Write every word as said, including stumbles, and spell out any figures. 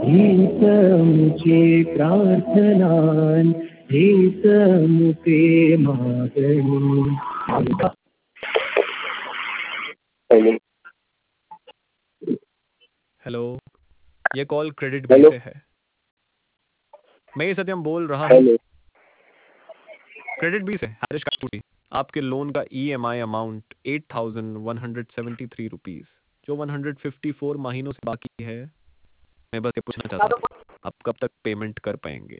हेतमुखे प्रार्थनान् हेतमुखे मागणी। हेलो हेलो, ये कॉल क्रेडिट बी हेलो से है। मैं ये सत्यम बोल रहा हूँ हेलो क्रेडिट बी से हरीश काटूरी। आपके लोन का E M I amount eight thousand one hundred seventy three rupees जो वन हंड्रेड फिफ्टी फोर महीनों से बाकी है। मैं बस ये पूछना चाहता था आप कब तक पेमेंट कर पाएंगे।